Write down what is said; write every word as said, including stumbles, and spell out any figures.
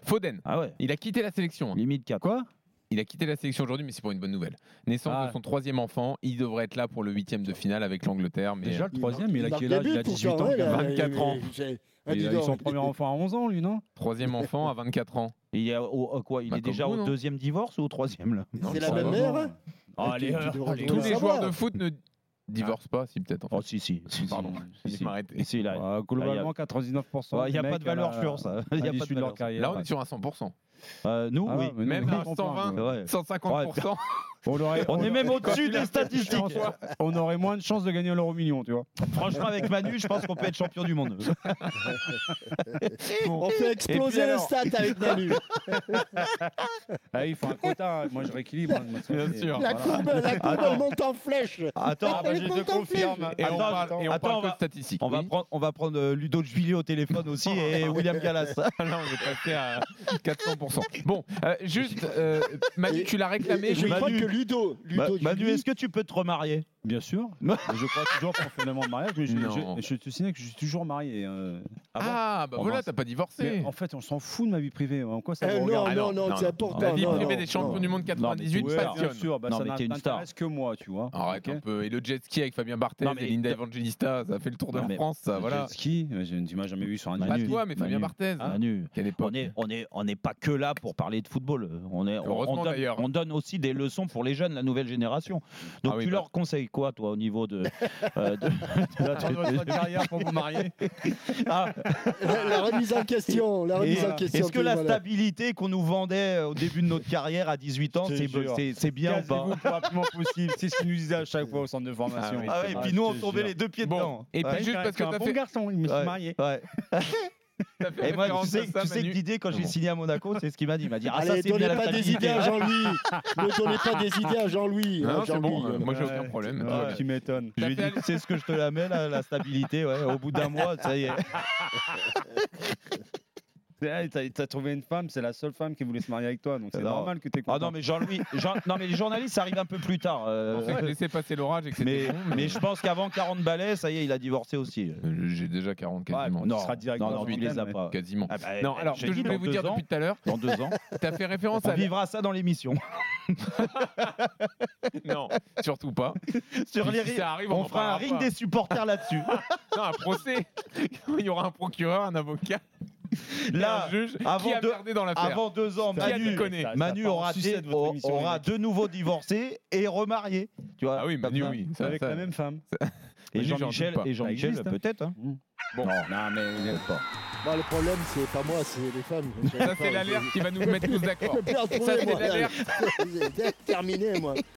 Foden. Ah ouais. Il a quitté la sélection. Hein. Limite quatre. Quoi ? Il a quitté la sélection aujourd'hui, mais c'est pour une bonne nouvelle. Naissance Ah. de son troisième enfant, il devrait être là pour le huitième de finale avec l'Angleterre. Mais Déjà, le troisième, il a marque quel des âge ? Il a buts, dix-huit pourtant, ans. ouais, quand même. là, vingt-quatre mais- ans. j'ai- Ah, Il dis a eu donc. son premier enfant à onze ans, lui, non ? troisième enfant à vingt-quatre ans. Il est, au, au- quoi, il Bah, est déjà comme au vous, non deuxième divorce ou au troisième là Non, C'est ça la va. même mère hein Ah, Tu- allez, tu devrais allez, le Tous les savoir. joueurs de foot ne divorcent pas, si peut-être. En fait. Oh si si, si, si. Pardon, Si, je si. vais m'arrter. Si, là, Ouais, globalement, quatre-vingt-dix-neuf pour cent. il n'y a des pas mecs de valeur à la- sûre ça. Il à y a pas l'issue de de leur valeur. carrière. Là, on est sur un cent pour cent. Euh, nous Ah, oui. mais Même non, à on cent comprend, vingt, Ouais. cent cinquante pour cent. On, aurait, On est même au-dessus Quand des tu statistiques. l'as fait, on aurait moins de chances de gagner l'euro million, tu vois. Franchement, avec Manu, je pense qu'on peut être champion du monde. On fait exploser Et puis les alors stats avec Manu. Ah, il faut un quota. Moi, je rééquilibre. hein, moi, ça, Bien c'est- sûr. La courbe, la courbe elle monte en flèche. Attends, Ah, bah, je Elle te monte en flèche. confirme. Et on Attends, parle, et on attends, parle on que va- de statistiques. on va Oui. prendre, on va prendre euh, Ludo de Villiers au téléphone aussi et William Gallas. Là, on est passé à quatre cents pour cent. Bon, euh, juste, euh, Manu, Et- tu l'as réclamé. Et je oui. crois Manu. que Ludo, Ma- Ludo Manu, Julie- est-ce que tu peux te remarier? Bien sûr. Mais je crois toujours profondément au mariage. Mais je, Non. je, je te signale que je suis toujours marié. euh. Ah bon Ah, bah On voilà, va- t'as pas divorcé. Mais en fait, on s'en fout de ma vie privée. En quoi ça Eh me non, regarde Ah non, non, non, non, c'est non. important. La vie non, privée non, des champions non. du monde quatre-vingt-dix-huit Ouais, passionne. bien sûr. Bah, Non, ça mais n'a- t'es une star. n'intéresse que moi, tu vois. Arrête Ok. un peu. Et le jet ski avec Fabien Barthez Non, mais et Linda t'as- Evangelista, ça a fait le tour de Non, la mais- France, ça, Le voilà. jet ski, je- tu m'as jamais vu sur un jet Pas Manu. ski. toi, mais Fabien Manu. Barthez. Manu, Quelle époque. on est, on est, on n'est pas que là pour parler de football. On est, on, Heureusement, on donne, d'ailleurs. on donne aussi des leçons pour les jeunes, la nouvelle génération. Donc Ah oui, tu bah. leur conseilles quoi, toi, au niveau de, euh, de- Attendre votre carrière pour vous marier. Ah, La, la remise en question, la et, remise en euh, question. est-ce que la voilà. stabilité qu'on nous vendait au début de notre carrière à dix-huit ans, Je te c'est, jure. c'est, c'est bien ou pas? Casez-vous le plus rapidement possible. C'est ce qu'ils nous disaient à chaque fois au centre de formation. Ah oui. Ah ouais, et Ah, puis je nous, on te tombait jure. les deux pieds Bon, dedans. et puis Ouais. juste parce que un t'as bon fait, garçon, il me Ouais, suis marié. ouais. t'as fait Et moi, tu référence sais, à ça, tu sais que Manu. Didier, quand j'ai Bon. signé à Monaco, c'est ce qu'il m'a dit. Il m'a dit ah, ça, Allez, c'est bien donnez la pas des stabilité. idées à Jean-Louis. Ne donnez pas des idées à Jean-Louis. Non, hein, c'est Jean-Louis. bon, euh, moi j'ai Ouais. aucun problème. Ouais, tout va bien. tu m'étonnes. Je lui ai dit, fait- c'est ce que je te la mets, la, la stabilité, ouais. Au bout d'un mois, ça y est. Hey, T'as t'as trouvé une femme, c'est la seule femme qui voulait se marier avec toi, donc c'est Non. normal que t'es Ah content. non, mais Jean-Louis, Jean- non, mais les journalistes, ça arrive un peu plus tard. euh, On sait que laisser passer l'orage et que mais, c'était bon, mais je pense qu'avant quarante balais, ça y est, il a divorcé aussi. Euh, J'ai déjà quarante quasiment. Ouais, non, tu seras direct non, dans non, le tu les as mais- pas. Quasiment. Ah bah, Non, alors, je ce que dis je voulais dans vous deux dire ans, depuis tout à l'heure, Dans deux ans, t'as fait référence on à... la- vivra ça dans l'émission. Non, surtout pas. Sur Puis les si ri- ça arrive, on on en fera un parlera ring pas. des supporters là-dessus. Non, un procès. Il y aura un procureur, un avocat, Là, un juge avant qui a deux- merdé dans l'affaire. Avant deux ans, Qui a Manu, déconné Ça- ça Manu part en aura, sucette, dé- votre au- émission, les aura mecs. de nouveau divorcé et remarié. Tu vois, Ah oui, comme Manu, ça. oui. Ça, Avec ça- la même femme. Et Manu, j'en Jean-Michel, doute pas. et Jean-Michel existe, hein. peut-être. Hein. Bon. Non, non, mais il est pas. Bon, le problème, c'est pas moi, c'est les femmes. Ça, c'est l'alerte qui va nous mettre tous d'accord. Je peux plus en Ça, trouver, c'est moi. l'alerte. C'est terminé, moi.